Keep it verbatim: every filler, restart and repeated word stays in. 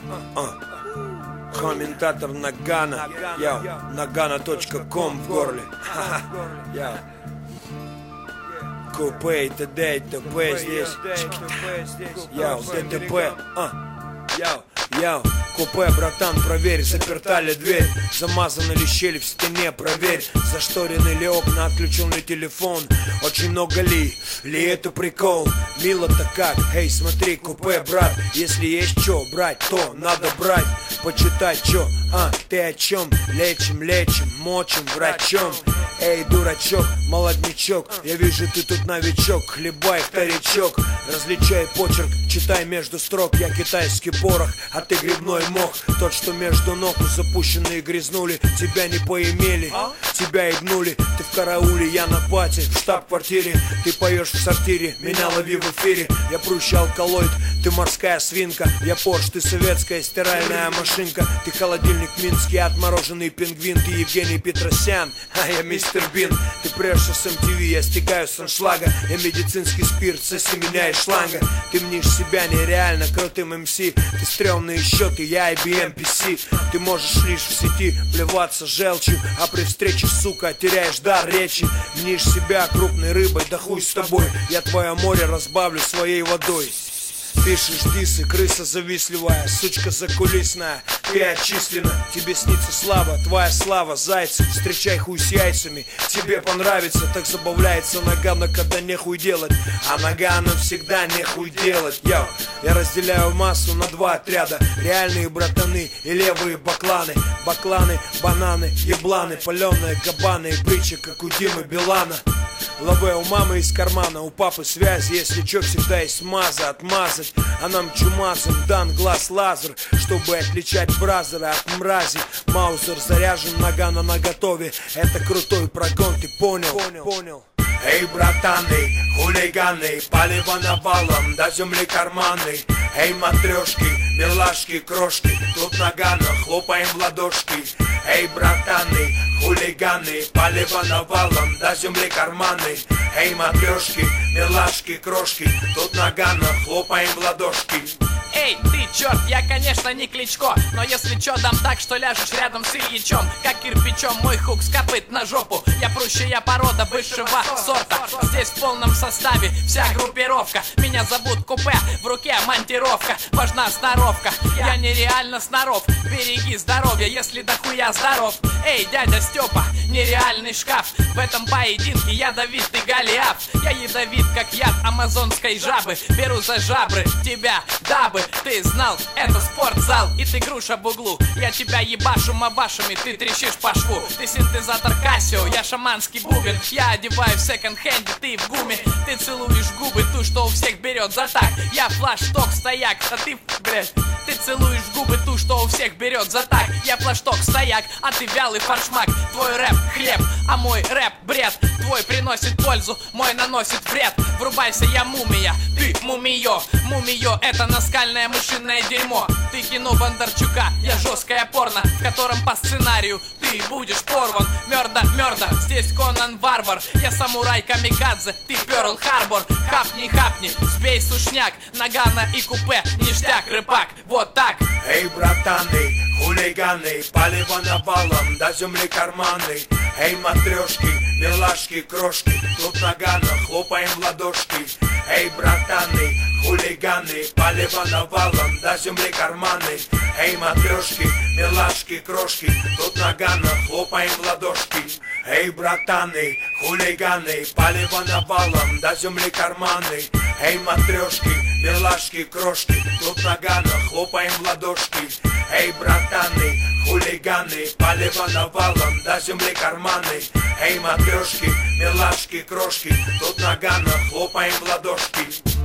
Комментатор Нагана. Яу, нагана точка ком в горле. Яу. Купе и т.д. и т.п. здесь. Яу, ДТП. Яу, яу. Купе, братан, проверь, заперта ли дверь, замазаны ли щели в стене, проверь, зашторены ли окна, отключен ли телефон, очень много ли, ли это прикол, мило-то как, эй, смотри, купе, брат, если есть чё брать, то надо брать, почитать чё, а, ты о чем, лечим, лечим, мочим, врачом. Эй, дурачок, молоднячок, я вижу, ты тут новичок, хлебай вторичок, различай почерк, читай между строк, я китайский порох, а ты грибной мох, тот, что между ног запущенные грязнули, тебя не поимели, тебя ебнули, ты в карауле, я на пати, в штаб-квартире, ты поешь в сортире, меня лови в эфире, я прущий алкалоид, ты морская свинка, я Порш, ты советская стиральная машинка, ты холодильник минский, отмороженный пингвин, ты Евгений Петросян, а я мистер Бин, ты прешься с эм ти ви, я стекаю с аншлага, я медицинский спирт, соси меня из шланга, ты мнишь себя нереально крутым эм си, ты стрёмные счеты, я ай би эм пи си, ты можешь лишь в сети плеваться желчью, а при встрече, сука, теряешь дар речи, мнишь себя крупной рыбой, да хуй с тобой, я твое море разбавлю своей водой. Пишешь дисы, крыса завистливая, сучка закулисная, ты отчислена, тебе снится слава, твоя слава, зайцы, встречай хуй с яйцами, тебе понравится, так забавляется Нагана, когда нехуй делать, а Нагану всегда нехуй делать, йоу. Я разделяю массу на два отряда, реальные братаны и левые бакланы, бакланы, бананы, ебланы, паленые кабаны и бричи, как у Димы Билана. Лаве у мамы из кармана, у папы связь, если чё, всегда есть маза, отмазать. А нам чумазом дан глаз лазер, чтобы отличать бразера от мрази. Маузер заряжен, Нагана наготове, это крутой прогон, ты понял? Понял. Эй, братаны, хулиганы, палево навалом, до земли карманы. Эй, матрешки, милашки, крошки, тут Нагана, хлопаем в ладошки. Эй, братаны, хулиганы, палево навалом, до земли карманы. Эй, матрешки, милашки, крошки, тут Нагана, хлопаем в ладошки. Эй, ты черт, я, конечно, не Кличко, но если чё, дам так, что ляжешь рядом с Ильичом, как кирпичом мой хук скопыт на жопу. Я прущая порода высшего сорта, здесь в полном составе вся группировка. Меня зовут Купе, в руке монтировка, важна сноровка, я нереально сноров. Береги здоровье, если дохуя здоров. Эй, дядя Степа, нереальный шкаф, в этом поединке ядовитый Голиаф. Я ядовит, как яд амазонской жабы, беру за жабры тебя, дабы ты знал, это спортзал, и ты груша в углу. Я тебя ебашу мабашами, ты трещишь по шву. Ты синтезатор Кассио, я шаманский бубен. Я одеваю в секонд-хенде, ты в гуме. Ты целуешь губы, ту, что у всех берет за так. Я флаш-ток стояк, а ты, блядь. Ты целуешь губы, ту, что у всех берет за так. Я флаш-ток стояк, а ты вялый фаршмак. Твой рэп хлеб, а мой рэп бред. Твой приносит пользу, мой наносит вред. Врубайся, я мумия, ты мумиё. Мумиё, это наскальное мышиное дерьмо. Ты кино Бондарчука, я жесткое порно, в котором по сценарию ты будешь порван. Мёрда, мёрда, здесь Конан Варвар. Я самурай камикадзе, ты Пёрл Харбор. Хапни, хапни, сбей сушняк. Нагана и Купе, ништяк, рыбак, вот так. Эй, братаны, хулиганы, палево навалом, до земли карманы. Эй, матрешки, милашки, крошки, тут Нагана, хлопаем в ладошки. Эй, братаны, хулиганы, палево навалом, до земли карманы. Эй, матрешки, милашки, крошки, тут Нагана, хлопаем в ладошки. Эй, братаны, хулиганы, палево навалом, до земли карманы. Эй, матрешки, милашки, крошки, тут Нагана, хлопаем в ладошки. Эй, братаны, хулиганы, палево навалом, до земли карманы. Эй, матрешки, милашки, крошки, тут Нагана, хлопаем в ладошки.